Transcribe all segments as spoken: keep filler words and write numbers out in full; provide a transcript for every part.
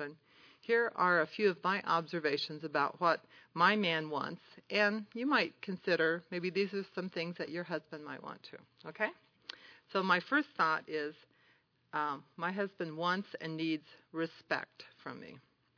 husband, here are a few of my observations about what my man wants, and you might consider maybe these are some things that your husband might want too, okay? So my first thought is um, my husband wants and needs respect from me.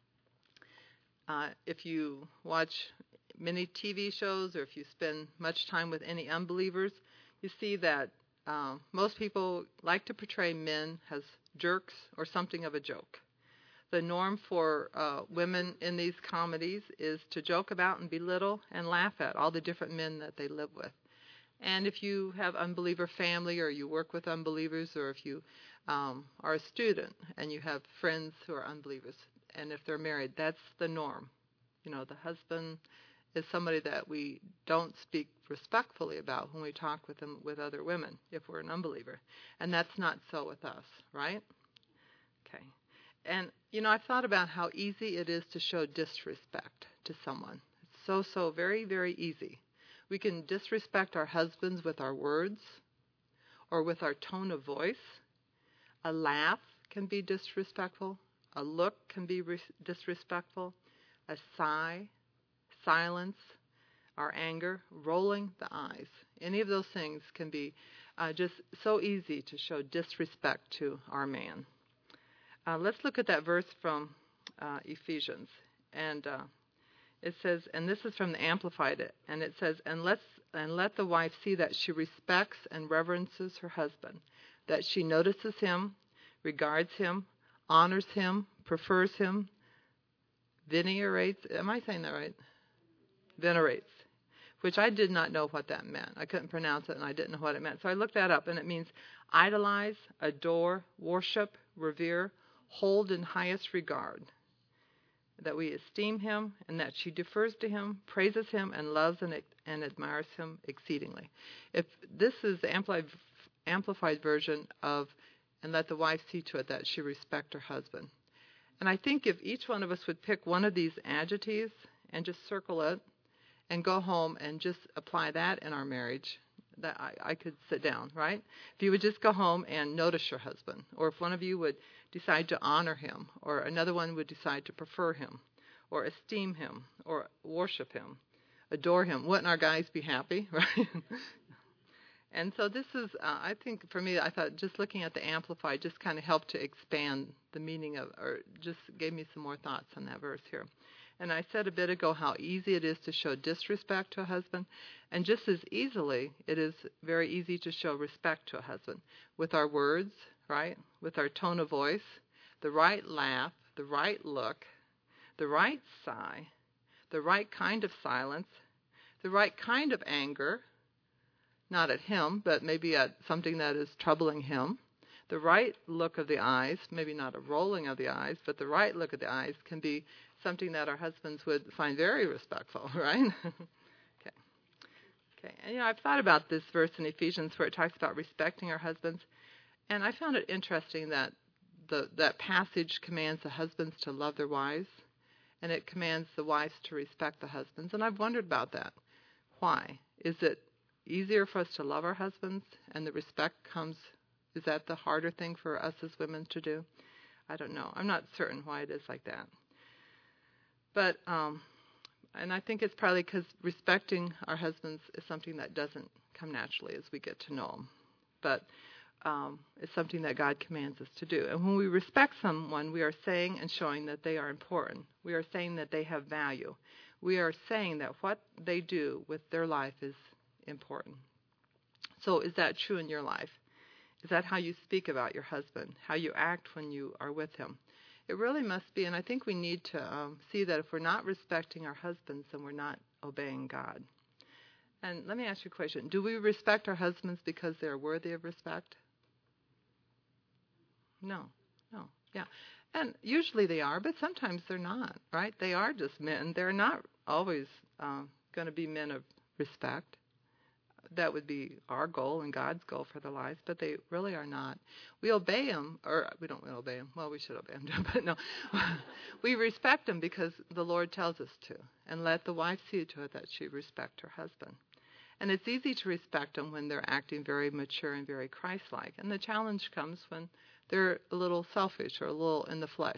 Uh, if you watch many T V shows or if you spend much time with any unbelievers, you see that uh, most people like to portray men as jerks or something of a joke. The norm for uh, women in these comedies is to joke about and belittle and laugh at all the different men that they live with. And if you have unbeliever family or you work with unbelievers or if you um, are a student and you have friends who are unbelievers, and if they're married, that's the norm. You know, the husband is somebody that we don't speak respectfully about when we talk with them with other women if we're an unbeliever. And that's not so with us, right? Okay. And, you know, I've thought about how easy it is to show disrespect to someone. It's so, so very, very easy. We can disrespect our husbands with our words or with our tone of voice. A laugh can be disrespectful. A look can be re- disrespectful. A sigh, silence, our anger, rolling the eyes. Any of those things can be uh, just so easy to show disrespect to our man. Uh, let's look at that verse from uh, Ephesians. And uh, it says, and this is from the Amplified, and it says, and, let's, and let the wife see that she respects and reverences her husband, that she notices him, regards him, honors him, prefers him, venerates, am I saying that right? Venerates, which I did not know what that meant. I couldn't pronounce it and I didn't know what it meant. So I looked that up, and it means idolize, adore, worship, revere, hold in highest regard, that we esteem him and that she defers to him, praises him, and loves and, and admires him exceedingly. If this is the amplified, amplified version of, and let the wife see to it that she respect her husband. And I think if each one of us would pick one of these adjectives and just circle it and go home and just apply that in our marriage, that I, I could sit down, right? If you would just go home and notice your husband, or if one of you would decide to honor him, or another one would decide to prefer him, or esteem him, or worship him, adore him, wouldn't our guys be happy, right? And so this is, uh, I think for me, I thought just looking at the Amplified just kind of helped to expand the meaning of, or just gave me some more thoughts on that verse here. And I said a bit ago how easy it is to show disrespect to a husband, and just as easily, it is very easy to show respect to a husband with our words, right? With our tone of voice, the right laugh, the right look, the right sigh, the right kind of silence, the right kind of anger, not at him, but maybe at something that is troubling him. The right look of the eyes, maybe not a rolling of the eyes, but the right look of the eyes can be something that our husbands would find very respectful, right? okay. Okay. And, you know, I've thought about this verse in Ephesians where it talks about respecting our husbands, and I found it interesting that the that passage commands the husbands to love their wives, and it commands the wives to respect the husbands. And I've wondered about that. Why? Is it easier for us to love our husbands, and the respect comes, is that the harder thing for us as women to do? I don't know. I'm not certain why it is like that. But, um, and I think it's probably because respecting our husbands is something that doesn't come naturally as we get to know them. But um, it's something that God commands us to do. And when we respect someone, we are saying and showing that they are important. We are saying that they have value. We are saying that what they do with their life is important. So is that true in your life? Is that how you speak about your husband, how you act when you are with him? It really must be, and I think we need to um, see that if we're not respecting our husbands, then we're not obeying God. And let me ask you a question. Do we respect our husbands because they're worthy of respect? No, no, yeah. And usually they are, but sometimes they're not, right? They are just men. They're not always um, going to be men of respect. That would be our goal and God's goal for their lives, but they really are not. We obey them, or we don't obey them. Well, we should obey them, but no. We respect them because the Lord tells us to, and let the wife see to it that she respect her husband. And it's easy to respect them when they're acting very mature and very Christ-like, and the challenge comes when they're a little selfish or a little in the flesh.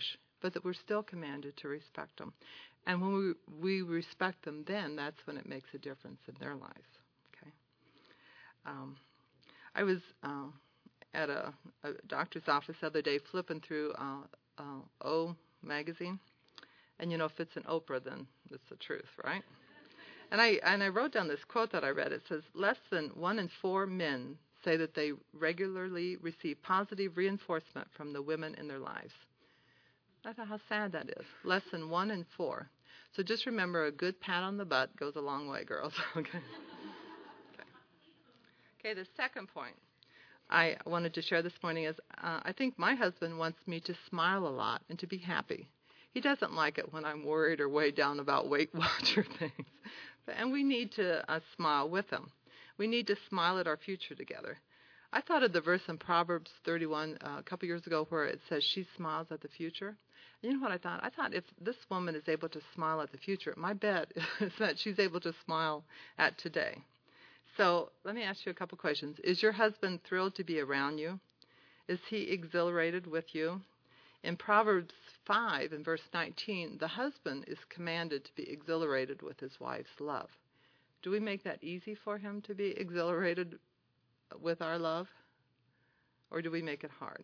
but that we're still commanded to respect them. And when we, we respect them, then that's when it makes a difference in their lives. Okay. Um, I was uh, at a, a doctor's office the other day flipping through uh, uh, O magazine. And, you know, if it's an Oprah, then it's the truth, right? And I and I wrote down this quote that I read. It says, less than one in four men say that they regularly receive positive reinforcement from the women in their lives. I thought how sad that is. Less than one in four. So just remember, a good pat on the butt goes a long way, girls. Okay. Okay. Okay, the second point I wanted to share this morning is uh, I think my husband wants me to smile a lot and to be happy. He doesn't like it when I'm worried or weighed down about Weight Watcher things. But, and we need to uh, smile with him. We need to smile at our future together. I thought of the verse in Proverbs thirty-one uh, a couple years ago where it says she smiles at the future. And you know what I thought? I thought if this woman is able to smile at the future, my bet is that she's able to smile at today. So let me ask you a couple questions. Is your husband thrilled to be around you? Is he exhilarated with you? In Proverbs five, in verse nineteen, the husband is commanded to be exhilarated with his wife's love. Do we make that easy for him to be exhilarated with our love? Or do we make it hard?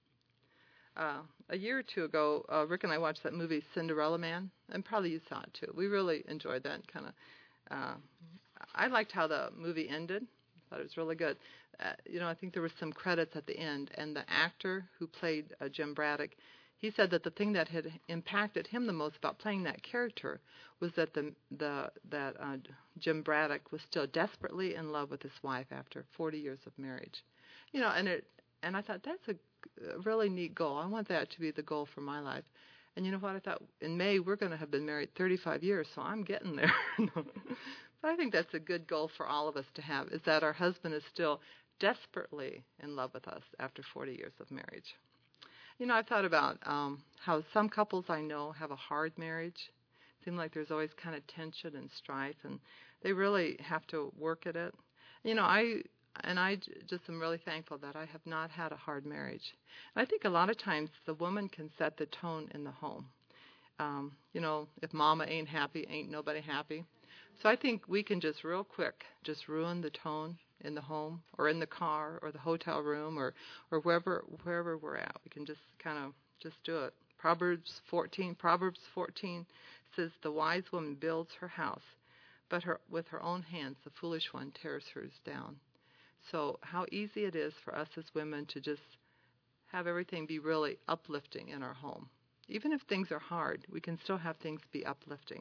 Uh, a year or two ago, uh, Rick and I watched that movie Cinderella Man, and probably you saw it too. We really enjoyed that kind of. Uh, I liked how the movie ended. I thought it was really good. Uh, you know, I think there were some credits at the end, and the actor who played uh, Jim Braddock, he said that the thing that had impacted him the most about playing that character was that the the that uh, Jim Braddock was still desperately in love with his wife after forty years of marriage. You know, and it and I thought that's a, a really neat goal. I want that to be the goal for my life. And you know what? I thought in May we're going to have been married thirty-five years, so I'm getting there. But I think that's a good goal for all of us to have, is that our husband is still desperately in love with us after forty years of marriage. You know, I've thought about um, how some couples I know have a hard marriage. It seems like there's always kind of tension and strife, and they really have to work at it. You know, I and I just am really thankful that I have not had a hard marriage. And I think a lot of times the woman can set the tone in the home. Um, you know, if mama ain't happy, ain't nobody happy. So I think we can just real quick just ruin the tone in the home or in the car or the hotel room or, or wherever wherever we're at. We can just kind of just do it. Proverbs fourteen Proverbs fourteen says, the wise woman builds her house, but her with her own hands the foolish one tears hers down. So how easy it is for us as women to just have everything be really uplifting in our home. Even if things are hard, we can still have things be uplifting.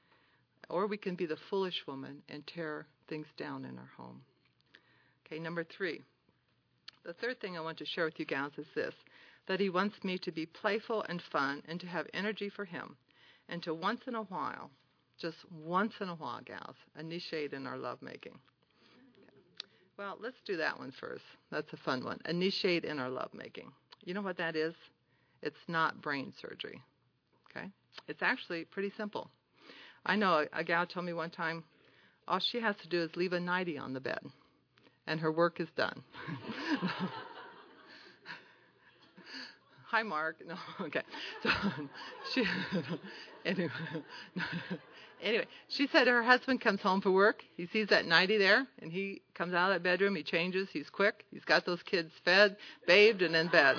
Or we can be the foolish woman and tear things down in our home. Okay, number three. The third thing I want to share with you gals is this, that he wants me to be playful and fun and to have energy for him and to once in a while, just once in a while, gals, initiate in our lovemaking. Okay. Well, let's do that one first. That's a fun one. Initiate in our lovemaking. You know what that is? It's not brain surgery. Okay? It's actually pretty simple. I know a, a gal told me one time, all she has to do is leave a nightie on the bed, and her work is done. Hi, Mark. No, okay. So she anyway, anyway, she said her husband comes home from work. He sees that nightie there, and he comes out of that bedroom. He changes. He's quick. He's got those kids fed, bathed, and in bed.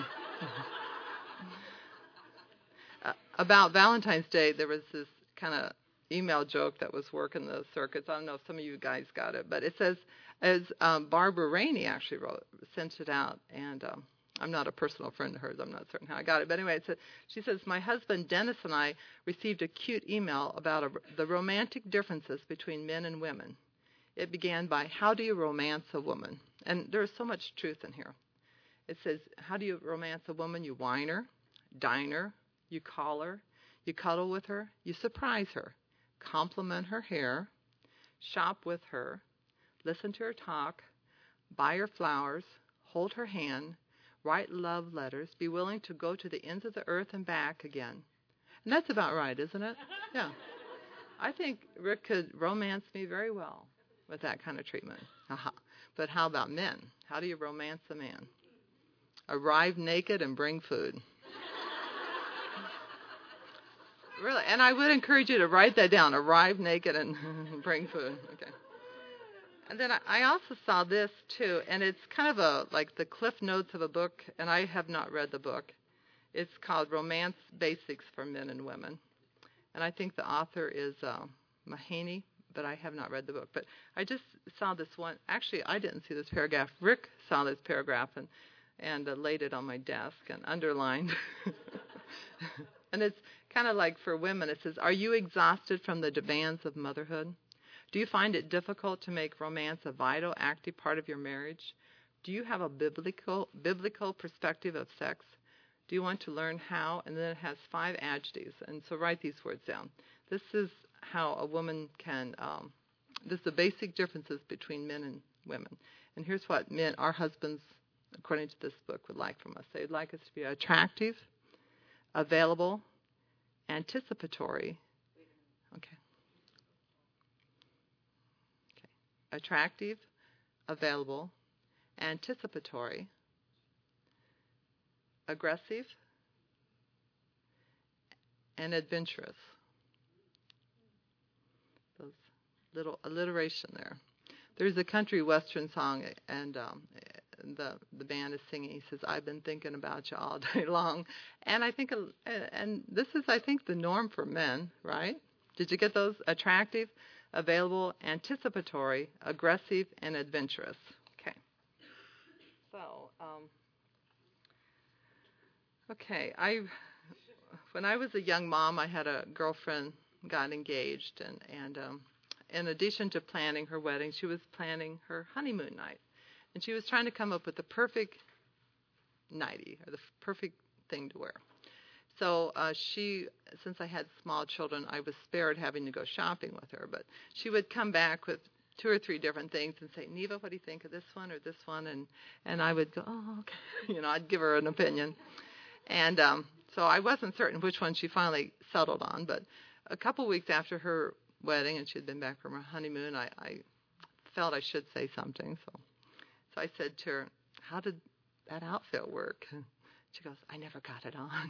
uh, about Valentine's Day, there was this kind of email joke that was working the circuits. I don't know if some of you guys got it, but it says, as um, Barbara Rainey actually wrote, sent it out, and um, I'm not a personal friend of hers. I'm not certain how I got it. But anyway, it said, she says, my husband Dennis and I received a cute email about a, the romantic differences between men and women. It began by, how do you romance a woman? And there's so much truth in here. It says, how do you romance a woman? You wine her, dine her, you call her, you cuddle with her, you surprise her, compliment her hair, shop with her, listen to her talk, buy her flowers, hold her hand, write love letters, be willing to go to the ends of the earth and back again. And that's about right, isn't it? Yeah. I think Rick could romance me very well with that kind of treatment. Uh-huh. But how about men? How do you romance a man? Arrive naked and bring food. Really, and I would encourage you to write that down. Arrive naked and bring food. Okay. And then I, I also saw this too, and it's kind of a like the cliff notes of a book, and I have not read the book. It's called Romance Basics for Men and Women, and I think the author is uh, Mahaney, but I have not read the book. But I just saw this one. Actually, I didn't see this paragraph. Rick saw this paragraph and and uh, laid it on my desk and underlined. And it's kind of like for women. It says, "Are you exhausted from the demands of motherhood? Do you find it difficult to make romance a vital, active part of your marriage? Do you have a biblical biblical perspective of sex? Do you want to learn how?" And then it has five adjectives. And so write these words down. This is how a woman can, um, this is the basic differences between men and women. And here's what men, our husbands, according to this book, would like from us. They'd like us to be attractive, available, anticipatory. Okay. Okay. Attractive, available, anticipatory, aggressive, and adventurous. Those little alliteration there. There's a country western song, and um, the the band is singing. He says, "I've been thinking about you all day long," and I think, and this is, I think, the norm for men, right? Did you get those? Attractive, available, anticipatory, aggressive, and adventurous. Okay. So, um, okay, I when I was a young mom, I had a girlfriend got engaged, and and um, in addition to planning her wedding, she was planning her honeymoon night. And she was trying to come up with the perfect nightie, or the perfect thing to wear. So uh, she, since I had small children, I was spared having to go shopping with her. But she would come back with two or three different things and say, "Neva, what do you think of this one or this one?" And, and I would go, "Oh, okay." You know, I'd give her an opinion. And um, so I wasn't certain which one she finally settled on. But a couple weeks after her wedding, and she had been back from her honeymoon, I, I felt I should say something. So. So I said to her, "How did that outfit work?" She goes, "I never got it on."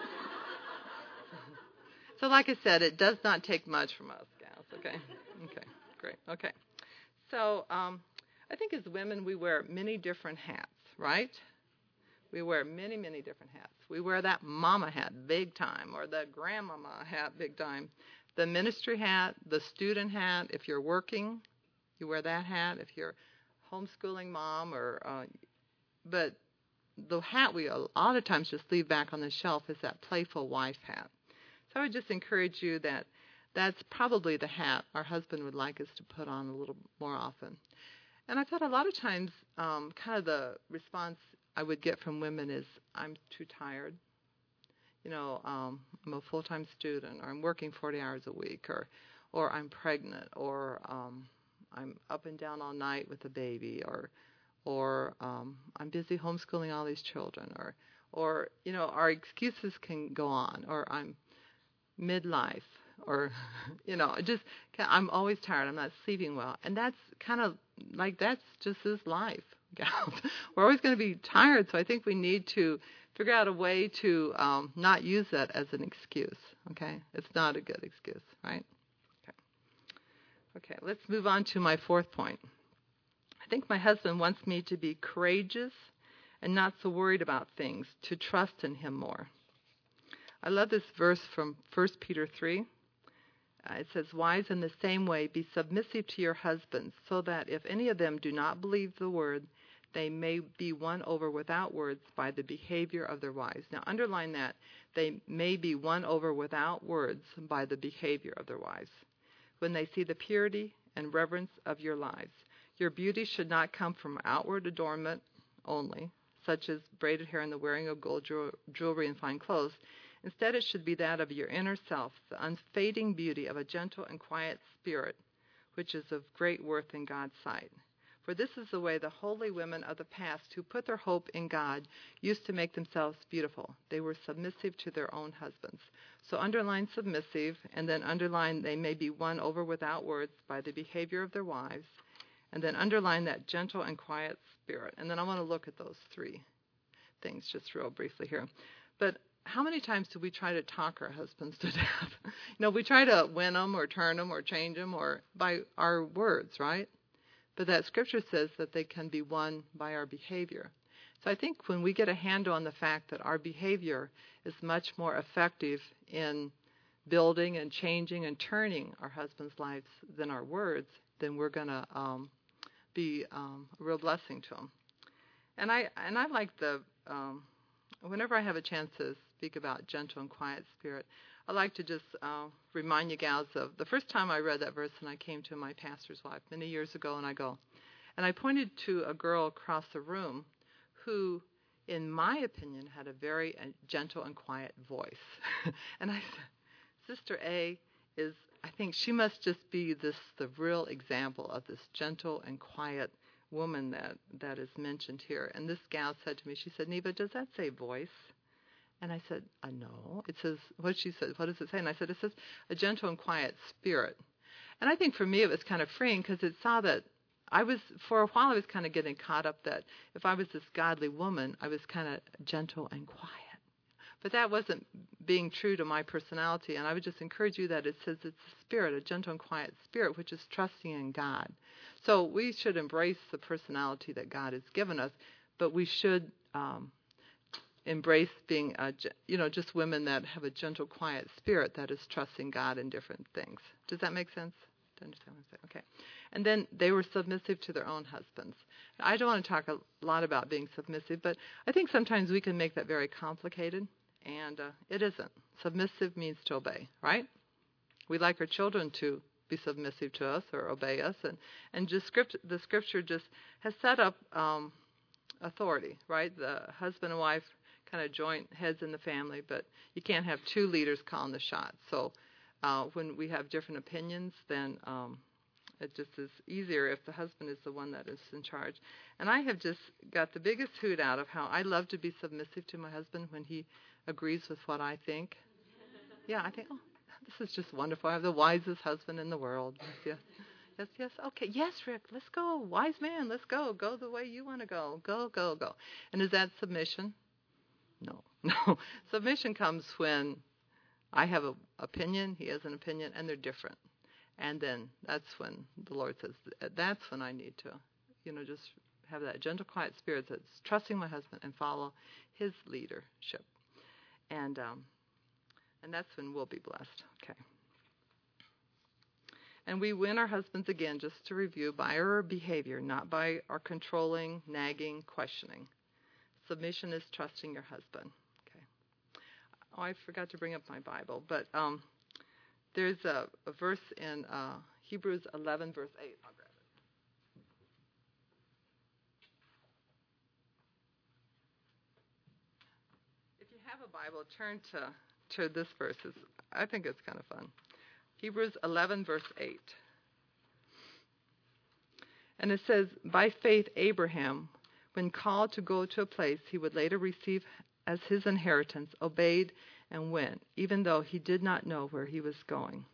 So like I said, it does not take much from us, gals, okay? Okay, great, okay. So um, I think as women, we wear many different hats, right? We wear many, many different hats. We wear that mama hat big time, or the grandmama hat big time. The ministry hat, the student hat. If you're working, you wear that hat. If you're homeschooling mom, or uh, but the hat we a lot of times just leave back on the shelf is that playful wife hat. So I would just encourage you that that's probably the hat our husband would like us to put on a little more often. And I thought a lot of times um, kind of the response I would get from women is, "I'm too tired. You know, um, I'm a full-time student, or I'm working forty hours a week, or or I'm pregnant, or um, I'm up and down all night with a baby, or or um, I'm busy homeschooling all these children," or or you know, our excuses can go on, or I'm midlife, or you know, just I'm always tired, I'm not sleeping well, and that's kind of like that's just this life, gals. We're always going to be tired, so I think we need to figure out a way to um, not use that as an excuse. Okay, it's not a good excuse, right? Okay, let's move on to my fourth point. I think my husband wants me to be courageous and not so worried about things, to trust in him more. I love this verse from First Peter three. Uh, it says, "Wives, in the same way, be submissive to your husbands, so that if any of them do not believe the word, they may be won over without words by the behavior of their wives." Now, underline that. They may be won over without words by the behavior of their wives. When they see the purity and reverence of your lives. Your beauty should not come from outward adornment only, such as braided hair and the wearing of gold jewelry and fine clothes. Instead, it should be that of your inner self, the unfading beauty of a gentle and quiet spirit, which is of great worth in God's sight. For this is the way the holy women of the past who put their hope in God used to make themselves beautiful. They were submissive to their own husbands. So underline submissive, and then underline they may be won over without words by the behavior of their wives, and then underline that gentle and quiet spirit. And then I want to look at those three things just real briefly here. But how many times do we try to talk our husbands to death? You know, we try to win them or turn them or change them or by our words, right? But that scripture says that they can be won by our behavior. So I think when we get a handle on the fact that our behavior is much more effective in building and changing and turning our husbands' lives than our words, then we're going to um, be um, a real blessing to them. And I and I like the, um, whenever I have a chance to speak about gentle and quiet spirit, I like to just uh, remind you gals of the first time I read that verse and I came to my pastor's wife many years ago, and I go, and I pointed to a girl across the room who, in my opinion, had a very uh, gentle and quiet voice. And I said, Sister A is, I think she must just be this the real example of this gentle and quiet woman that, that is mentioned here. And this gal said to me, she said, Neva, does that say voice? And I said, uh, no. It says, what she said, what does it say? And I said, it says a gentle and quiet spirit. And I think for me it was kind of freeing because it saw that I was, for a while I was kind of getting caught up that if I was this godly woman, I was kind of gentle and quiet. But that wasn't being true to my personality. And I would just encourage you that it says it's a spirit, a gentle and quiet spirit, which is trusting in God. So we should embrace the personality that God has given us, but we should um, embrace being, a, you know, just women that have a gentle, quiet spirit that is trusting God in different things. Does that make sense? Do you understand what I'm saying? Okay. And then they were submissive to their own husbands. I don't want to talk a lot about being submissive, but I think sometimes we can make that very complicated, and uh, it isn't. Submissive means to obey, right? We like our children to be submissive to us or obey us, and, and just script, the scripture just has set up um, authority, right? The husband and wife kind of joint heads in the family, but you can't have two leaders calling the shots. So uh, when we have different opinions, then um, it just is easier if the husband is the one that is in charge. And I have just got the biggest hoot out of how I love to be submissive to my husband when he agrees with what I think. Yeah, I think, oh, this is just wonderful. I have the wisest husband in the world. Yes, yes, yes. Okay, yes, Rick, let's go. Wise man, let's go. Go the way you want to go. Go, go, go. And is that submission? No, no. Submission comes when I have an opinion, he has an opinion, and they're different. And then that's when the Lord says, that's when I need to, you know, just have that gentle, quiet spirit that's trusting my husband and follow his leadership. And um, and that's when we'll be blessed. Okay. And we win our husbands, again, just to review, by our behavior, not by our controlling, nagging, questioning. Submission is trusting your husband. Okay. Oh, I forgot to bring up my Bible, but um, there's a, a verse in uh, Hebrews eleven, verse eight. I'll grab it. If you have a Bible, turn to, to this verse. It's, I think it's kind of fun. Hebrews eleven, verse eight. And it says, by faith Abraham, when called to go to a place he would later receive as his inheritance, obeyed and went, even though he did not know where he was going.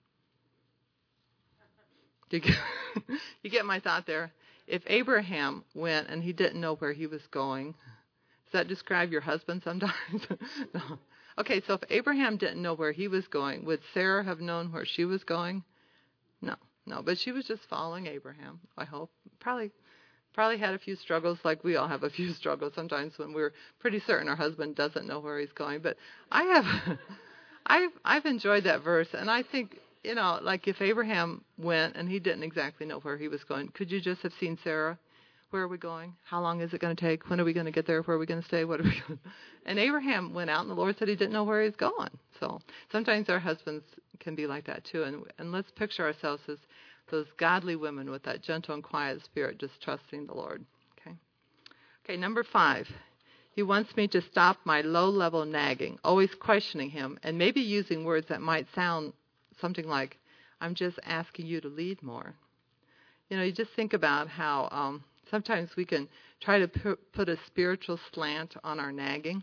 You get, you get my thought there? If Abraham went and he didn't know where he was going, does that describe your husband sometimes? No. Okay, so if Abraham didn't know where he was going, would Sarah have known where she was going? No, no, but she was just following Abraham, I hope. Probably probably had a few struggles, like we all have a few struggles sometimes when we're pretty certain our husband doesn't know where he's going. But I have, I've, I've enjoyed that verse, and I think, you know, like if Abraham went and he didn't exactly know where he was going, could you just have seen Sarah? Where are we going? How long is it going to take? When are we going to get there? Where are we going to stay? What are we going to... And Abraham went out, and the Lord said he didn't know where he was going. So sometimes our husbands can be like that too. And, and let's picture ourselves as those godly women with that gentle and quiet spirit, just trusting the Lord. Okay. Okay, number five. He wants me to stop my low-level nagging, always questioning him, and maybe using words that might sound something like, I'm just asking you to lead more. You know, you just think about how um, sometimes we can try to pu- put a spiritual slant on our nagging.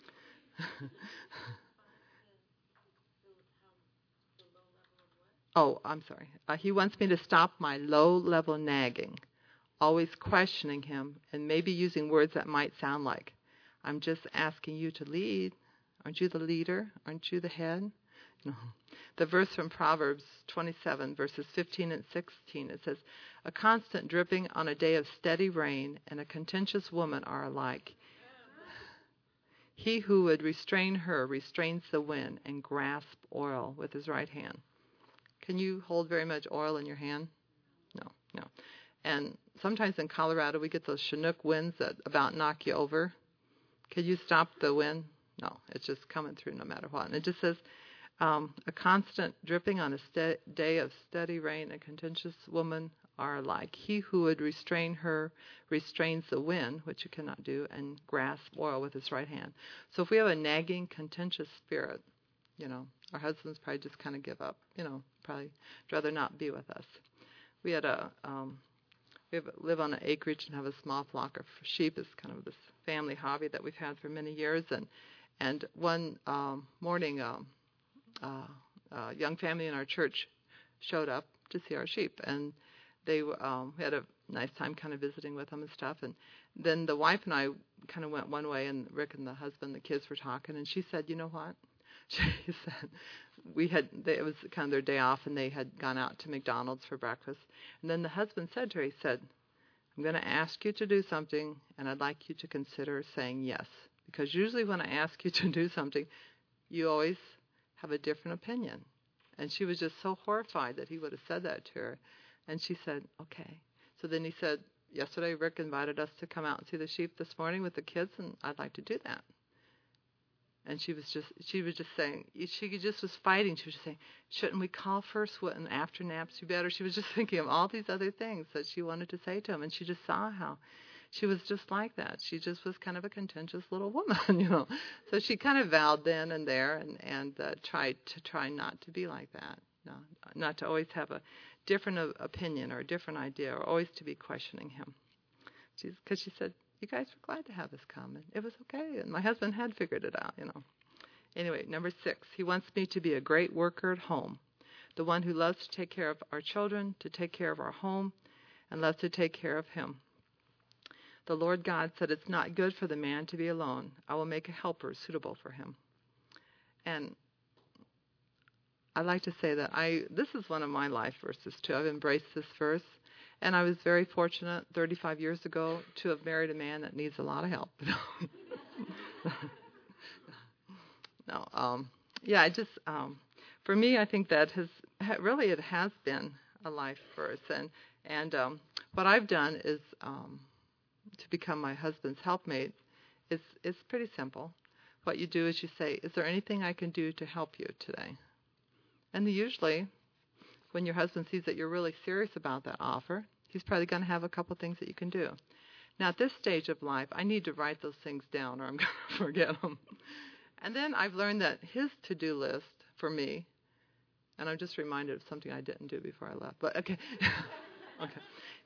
Oh, I'm sorry. Uh, he wants me to stop my low-level nagging, always questioning him, and maybe using words that might sound like, I'm just asking you to lead. Aren't you the leader? Aren't you the head? No. The verse from Proverbs twenty-seven, verses fifteen and sixteen, it says, a constant dripping on a day of steady rain and a contentious woman are alike. He who would restrain her restrains the wind and grasp oil with his right hand. Can you hold very much oil in your hand? No, no. And sometimes in Colorado we get those Chinook winds that about knock you over. Can you stop the wind? No, it's just coming through no matter what. And it just says, um, a constant dripping on a ste- day of steady rain, a contentious woman are alike. He who would restrain her restrains the wind, which you cannot do, and grasp oil with his right hand. So if we have a nagging, contentious spirit, you know, our husbands probably just kind of give up, you know, probably rather not be with us. We had a, um, we have, live on an acreage and have a small flock of sheep. It's kind of this family hobby that we've had for many years. And and one um, morning, um, uh, a young family in our church showed up to see our sheep. And they um, we had a nice time kind of visiting with them and stuff. And then the wife and I kind of went one way, and Rick and the husband, the kids were talking. And she said, you know what? She said, we had, they, it was kind of their day off, and they had gone out to McDonald's for breakfast. And then the husband said to her, he said, I'm going to ask you to do something, and I'd like you to consider saying yes. Because usually when I ask you to do something, you always have a different opinion. And she was just so horrified that he would have said that to her. And she said, okay. So then he said, yesterday Rick invited us to come out and see the sheep this morning with the kids, and I'd like to do that. And she was just, she was just saying, she just was fighting. She was just saying, shouldn't we call first? Wouldn't after naps be better? She was just thinking of all these other things that she wanted to say to him. And she just saw how she was just like that. She just was kind of a contentious little woman, you know. So she kind of vowed then and there and, and uh, tried to try not to be like that. No, not to always have a different uh, opinion or a different idea, or always to be questioning him. Because she said, you guys were glad to have us come, and it was okay. And my husband had figured it out, you know. Anyway, number six, he wants me to be a great worker at home, the one who loves to take care of our children, to take care of our home, and loves to take care of him. The Lord God said, it's not good for the man to be alone. I will make a helper suitable for him. And I like to say that I this is one of my life verses, too. I've embraced this verse. And I was very fortunate thirty-five years ago to have married a man that needs a lot of help. no, um, yeah, I just, um, for me, I think that has, really it has been a life verse. And, and um, what I've done is um, to become my husband's helpmate is, is pretty simple. What you do is you say, is there anything I can do to help you today? And usually, when your husband sees that you're really serious about that offer, he's probably going to have a couple things that you can do. Now, at this stage of life, I need to write those things down or I'm going to forget them. And then I've learned that his to-do list for me, and I'm just reminded of something I didn't do before I left. But, okay. okay.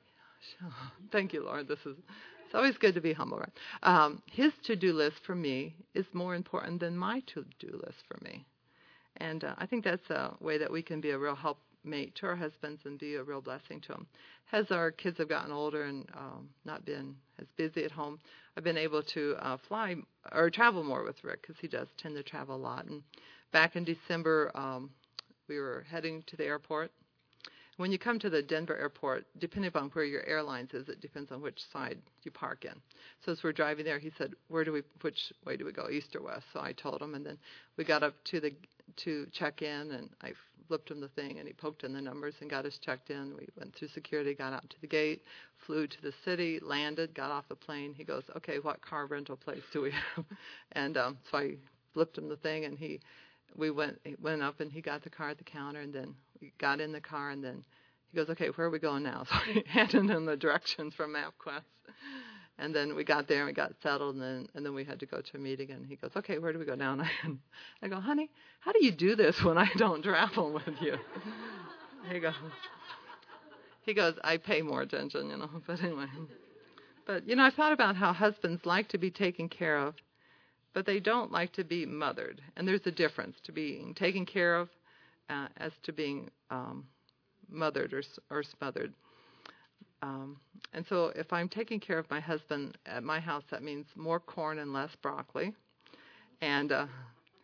Thank you, Lord. This is, it's always good to be humble, right? Um, his to-do list for me is more important than my to-do list for me. And uh, I think that's a way that we can be a real helpmate to our husbands and be a real blessing to them. As our kids have gotten older and um, not been as busy at home, I've been able to uh, fly or travel more with Rick because he does tend to travel a lot. And back in December, um, we were heading to the airport. When you come to the Denver airport, depending upon where your airlines is, it depends on which side you park in. So as we're driving there, he said, "Where do we? Which way do we go, east or west?" So I told him, and then we got up to the to check in, and I flipped him the thing, and he poked in the numbers and got us checked in. We went through security, got out to the gate, flew to the city, landed, got off the plane. He goes, "Okay, what car rental place do we have?" And um, so I flipped him the thing, and he, we went he went up, and he got the car at the counter, and then we got in the car, and then he goes, "Okay, where are we going now?" So I handed him the directions from MapQuest. And then we got there and we got settled, and then and then we had to go to a meeting. And he goes, "Okay, where do we go now?" And I, I go, "Honey, how do you do this when I don't travel with you?" He goes, he goes, "I pay more attention, you know." But anyway, but you know, I thought about how husbands like to be taken care of, but they don't like to be mothered. And there's a difference to being taken care of uh, as to being um, mothered or or smothered. Um, and so if I'm taking care of my husband at my house, that means more corn and less broccoli. And uh,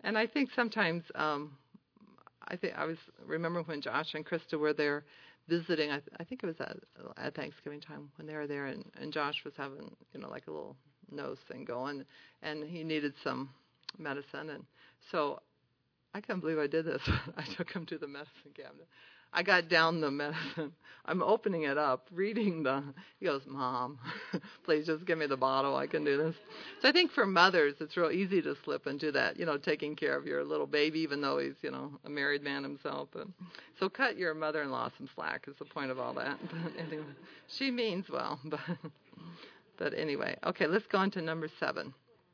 And I think sometimes, um, I think I was remember when Josh and Krista were there visiting. I, th- I think it was at, at Thanksgiving time when they were there, and, and Josh was having, you know, like a little nose thing going, and he needed some medicine, and so I can't believe I did this. I took him to the medicine cabinet. I got down the medicine. I'm opening it up, reading the, he goes, Mom, please just give me the bottle. I can do this. So I think for mothers, it's real easy to slip into that, you know, taking care of your little baby, even though he's, you know, a married man himself. But, so cut your mother-in-law some slack is the point of all that. But anyway, she means well. But, but anyway, okay, let's go on to number seven.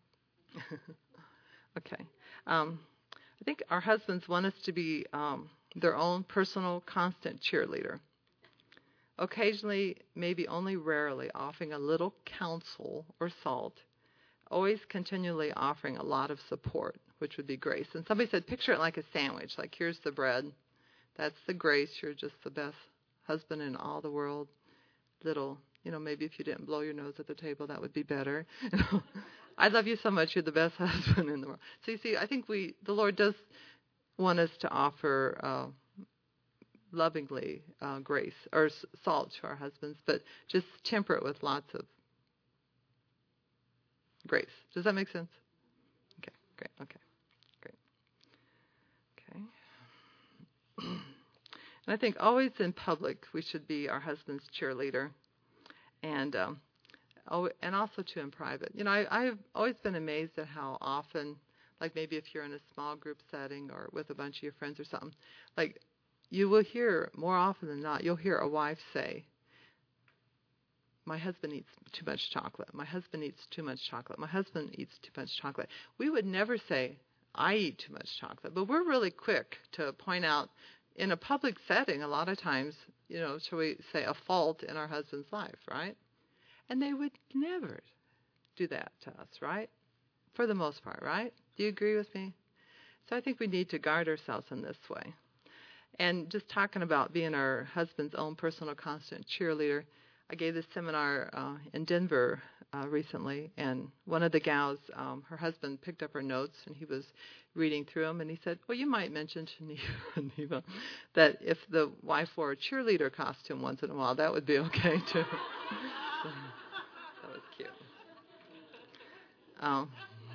Okay. Um, I think our husbands want us to be um, their own personal, constant cheerleader. Occasionally, maybe only rarely, offering a little counsel or salt. Always continually offering a lot of support, which would be grace. And somebody said, picture it like a sandwich. Like, here's the bread. That's the grace. You're just the best husband in all the world. Little, you know, maybe if you didn't blow your nose at the table, that would be better. You know? I love you so much. You're the best husband in the world. So you see, I think we, the Lord does want us to offer uh, lovingly uh, grace or s- salt to our husbands, but just temper it with lots of grace. Does that make sense? Okay, great. Okay, great. Okay. And I think always in public we should be our husband's cheerleader, and um, oh, and also too in private. You know, I, I've always been amazed at how often, like maybe if you're in a small group setting or with a bunch of your friends or something, like you will hear more often than not, you'll hear a wife say, my husband eats too much chocolate. My husband eats too much chocolate. My husband eats too much chocolate. We would never say, I eat too much chocolate. But we're really quick to point out in a public setting, a lot of times, you know, shall we say, a fault in our husband's life, right? And they would never do that to us, right? For the most part, right? Do you agree with me? So I think we need to guard ourselves in this way. And just talking about being our husband's own personal constant cheerleader, I gave this seminar uh, in Denver uh, recently, and one of the gals, um, her husband picked up her notes, and he was reading through them, and he said, well, you might mention to Neva, Neva that if the wife wore a cheerleader costume once in a while, that would be okay, too. So, that was cute. Um,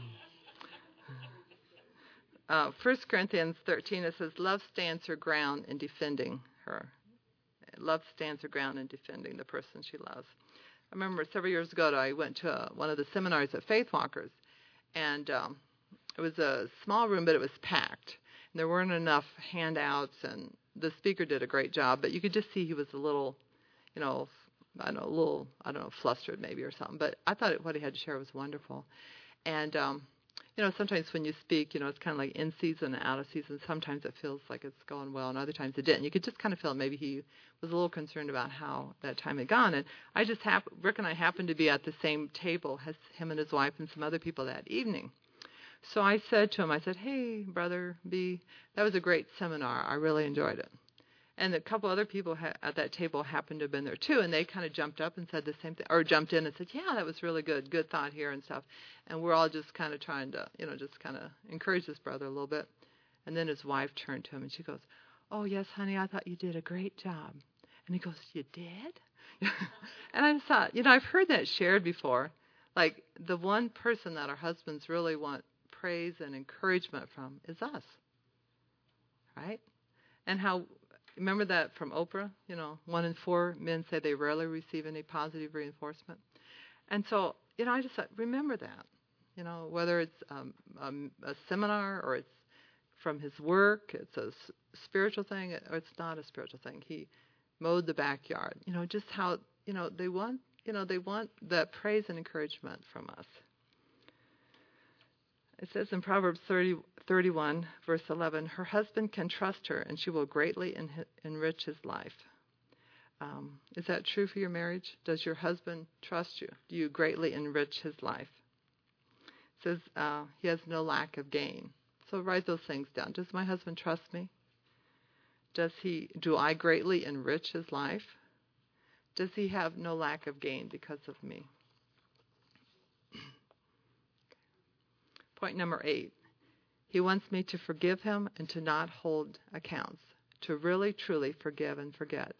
uh, First Corinthians thirteen, it says, love stands her ground in defending her. Love stands her ground in defending the person she loves. I remember several years ago, I went to a, one of the seminars at Faith Walkers, and um, it was a small room, but it was packed. And there weren't enough handouts, and the speaker did a great job, but you could just see he was a little, you know, I don't know, a little, I don't know, flustered maybe or something. But I thought what he had to share was wonderful. And, um, you know, sometimes when you speak, you know, it's kind of like in season and out of season. Sometimes it feels like it's going well, and other times it didn't. You could just kind of feel maybe he was a little concerned about how that time had gone. And I just hap- Rick and I happened to be at the same table as him and his wife and some other people that evening. So I said to him, I said, hey, Brother B, that was a great seminar. I really enjoyed it. And a couple other people ha- at that table happened to have been there too, and they kind of jumped up and said the same thing, or jumped in and said, yeah, that was really good, good thought here and stuff. And we're all just kind of trying to, you know, just kind of encourage this brother a little bit. And then his wife turned to him and she goes, oh, yes, honey, I thought you did a great job. And he goes, you did? And I just thought, you know, I've heard that shared before. Like the one person that our husbands really want praise and encouragement from is us, right? And how... Remember that from Oprah? You know, one in four men say they rarely receive any positive reinforcement. And so, you know, I just thought, remember that. You know, whether it's um, um, a seminar or it's from his work, it's a s- spiritual thing or it's not a spiritual thing. He mowed the backyard. You know, just how, you know, they want, you know, they want that praise and encouragement from us. It says in Proverbs thirty, thirty-one, verse eleven, her husband can trust her, and she will greatly en- enrich his life. Um, is that true for your marriage? Does your husband trust you? Do you greatly enrich his life? It says uh, he has no lack of gain. So write those things down. Does my husband trust me? Does he? Do I greatly enrich his life? Does he have no lack of gain because of me? Point number eight. He wants me to forgive him and to not hold accounts, to really, truly forgive and forget.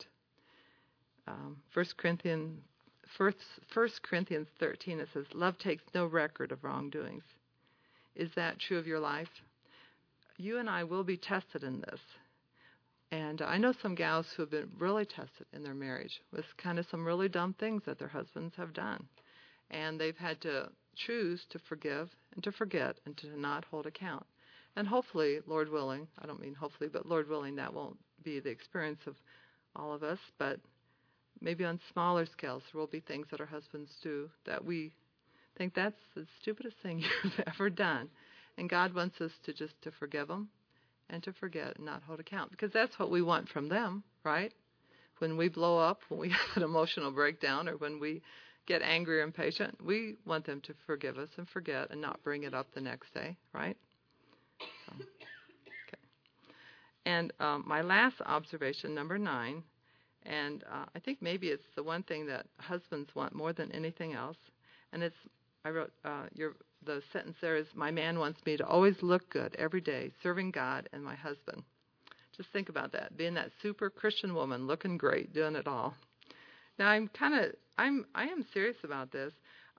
Um, First Corinthians, First, First Corinthians thirteen, it says, love takes no record of wrongdoings. Is that true of your life? You and I will be tested in this. And I know some gals who have been really tested in their marriage with kind of some really dumb things that their husbands have done. And they've had to choose to forgive and to forget and to not hold account. And hopefully, Lord willing, I don't mean hopefully, but Lord willing, that won't be the experience of all of us. But maybe on smaller scales, there will be things that our husbands do that we think that's the stupidest thing you've ever done. And God wants us to just to forgive them and to forget and not hold account, because that's what we want from them, right? When we blow up, when we have an emotional breakdown, or when we get angry or impatient, we want them to forgive us and forget and not bring it up the next day, right? So, okay. And um, my last observation, number nine, and uh, I think maybe it's the one thing that husbands want more than anything else, and it's, I wrote, uh, your the sentence there is, my man wants me to always look good every day, serving God and my husband. Just think about that, being that super Christian woman, looking great, doing it all. Now, I'm kind of, I'm, I am serious about this.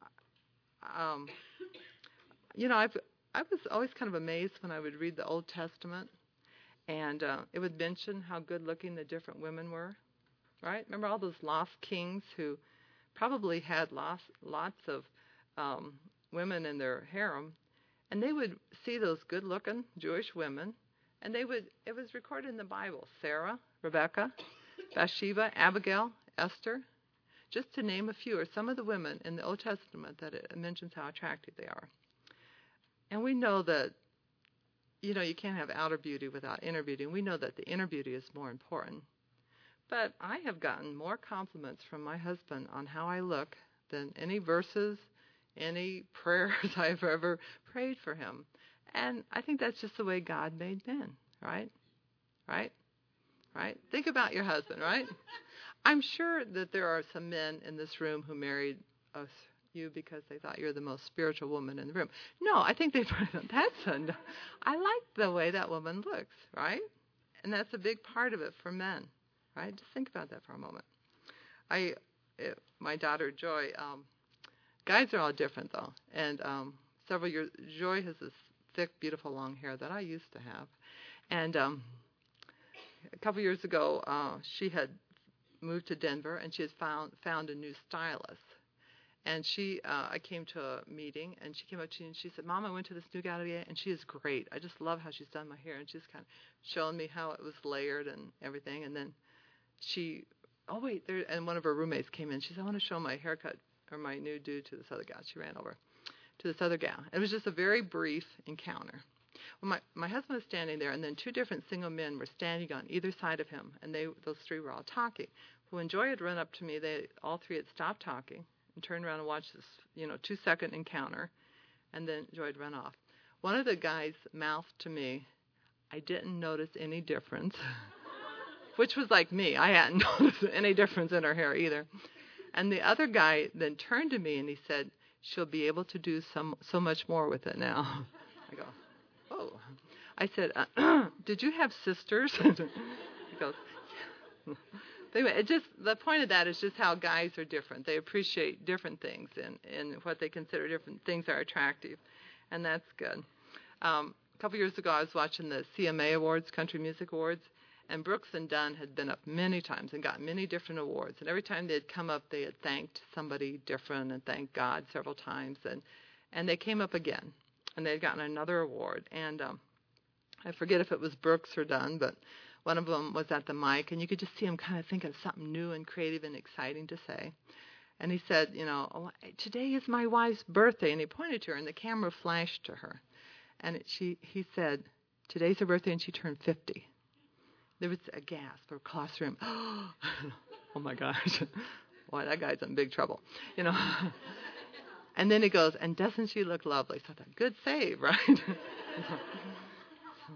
Um, you know, I've, I was always kind of amazed when I would read the Old Testament, and uh, it would mention how good-looking the different women were, right? Remember all those lost kings who probably had lots, lots of um, women in their harem, and they would see those good-looking Jewish women, and they would, it was recorded in the Bible, Sarah, Rebecca, Bathsheba, Abigail, Esther, just to name a few, are some of the women in the Old Testament that it mentions how attractive they are. And we know that, you know, you can't have outer beauty without inner beauty, and we know that the inner beauty is more important. But I have gotten more compliments from my husband on how I look than any verses, any prayers I've ever prayed for him. And I think that's just the way God made men, right? Right? Right? Think about your husband, right? I'm sure that there are some men in this room who married us, you because they thought you were the most spiritual woman in the room. No, I think they that's a, I like the way that woman looks, right? And that's a big part of it for men, right? Just think about that for a moment. I, it, my daughter Joy, um, guys are all different though, and um, several years, Joy has this thick, beautiful, long hair that I used to have, and um, a couple years ago, uh, she had moved to Denver, and she had found found a new stylist. And she, uh, I came to a meeting, and she came up to me and she said, "Mom, I went to this new gallery, and she is great. I just love how she's done my hair." And she's kind of showing me how it was layered and everything. And then she, oh wait, there, and one of her roommates came in. She said, "I want to show my haircut or my new do to this other gal." She ran over to this other gal. It was just a very brief encounter. Well, my my husband was standing there, and then two different single men were standing on either side of him, and they those three were all talking. When Joy had run up to me, they all three had stopped talking and turned around and watched this, you know, two-second encounter, and then Joy had run off. One of the guys mouthed to me, "I didn't notice any difference," which was like me. I hadn't noticed any difference in her hair either. And the other guy then turned to me and he said, "She'll be able to do some so much more with it now." I go, "Oh." I said, uh, "Did you have sisters?" He goes, "Yeah." Anyway, it just the point of that is just how guys are different. They appreciate different things and, and what they consider different things are attractive, and that's good. Um, a couple years ago, I was watching the C M A Awards, Country Music Awards, and Brooks and Dunn had been up many times and got many different awards. And every time they'd come up, they had thanked somebody different and thanked God several times. And, and they came up again, and they had gotten another award. And um, I forget if it was Brooks or Dunn, but one of them was at the mic, and you could just see him kind of think of something new and creative and exciting to say. And he said, you know, "Oh, today is my wife's birthday." And he pointed to her, and the camera flashed to her. And it, she, he said, "Today's her birthday, and she turned fifty. There was a gasp across the room. Oh, my gosh. Boy, that guy's in big trouble, you know. And then he goes, "And doesn't she look lovely?" So I thought, good save, right? so, so,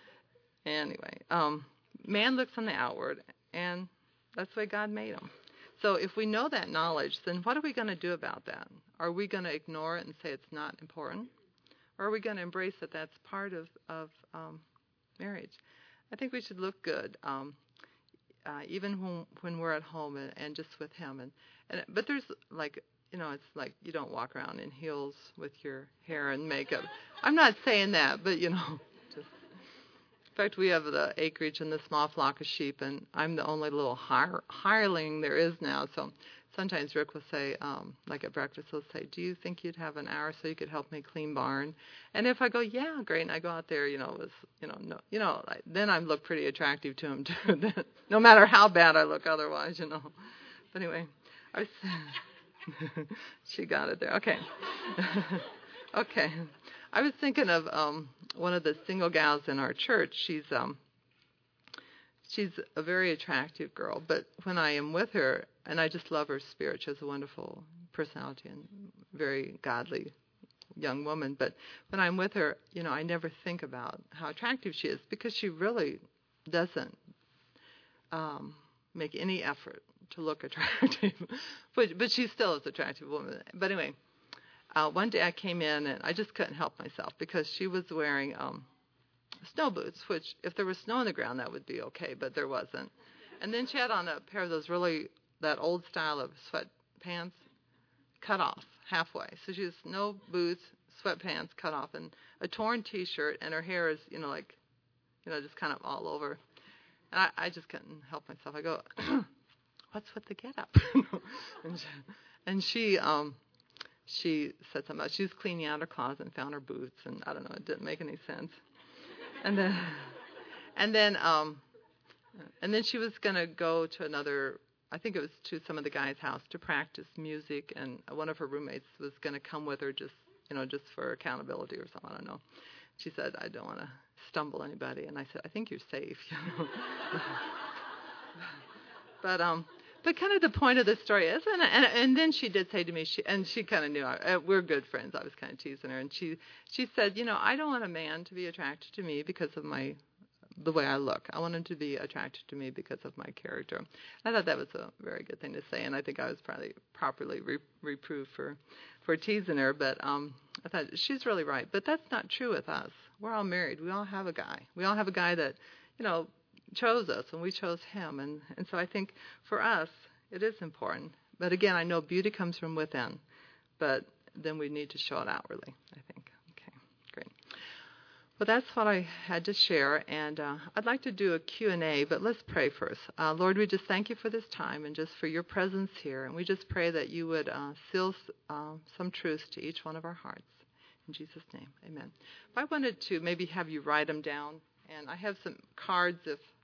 anyway, um, man looks on the outward, and that's the way God made him. So if we know that knowledge, then what are we going to do about that? Are we going to ignore it and say it's not important? Or are we going to embrace that that's part of, of um, marriage? I think we should look good, um, uh, even when, when we're at home and, and just with him. And, and But there's like, you know, it's like you don't walk around in heels with your hair and makeup. I'm not saying that, but, you know. Just. In fact, we have the acreage and the small flock of sheep, and I'm the only little hire, hireling there is now. So sometimes Rick will say, um, like at breakfast, he'll say, do you think you'd have an hour so you could help me clean barn? And if I go, yeah, great, and I go out there, you know, with, you know, no, you know, I, then I look pretty attractive to him, too, no matter how bad I look otherwise, you know. But anyway, I was, she got it there. Okay. Okay. I was thinking of um, one of the single gals in our church. She's um, she's a very attractive girl, but when I am with her, and I just love her spirit. She has a wonderful personality and very godly young woman. But when I'm with her, you know, I never think about how attractive she is because she really doesn't um, make any effort to look attractive. but but she still is an attractive woman. But anyway. Uh, one day I came in and I just couldn't help myself because she was wearing um, snow boots, which if there was snow on the ground, that would be okay, but there wasn't. And then she had on a pair of those really, that old style of sweatpants cut off halfway. So she has no boots, sweatpants cut off, and a torn T-shirt, and her hair is, you know, like, you know, just kind of all over. And I, I just couldn't help myself. I go, what's with the get-up? and she, and she um, She said something about she was cleaning out her closet and found her boots, and I don't know, it didn't make any sense. And then, and then, um, and then she was gonna go to another. I think it was to some of the guys' house to practice music, and one of her roommates was gonna come with her, just you know, just for accountability or something. I don't know. She said, "I don't want to stumble anybody," and I said, "I think you're safe." You know? but um. But kind of the point of the story is, and, and and then she did say to me, she and she kind of knew, I, we're good friends. I was kind of teasing her, and she she said, you know, I don't want a man to be attracted to me because of my the way I look. I want him to be attracted to me because of my character. I thought that was a very good thing to say, and I think I was probably properly re- reproved for for teasing her. But um, I thought she's really right. But that's not true with us. We're all married. We all have a guy. We all have a guy that, you know, chose us and we chose him, and and so I think for us it is important. But again, I know beauty comes from within, but then we need to show it outwardly, I think. Okay, great. Well, that's what I had to share, and uh, I'd like to do a Q and A, but let's pray first. Uh, Lord, we just thank you for this time and just for your presence here, and we just pray that you would uh, seal uh, some truths to each one of our hearts. In Jesus' name, amen. If I wanted to maybe have you write them down, and I have some cards if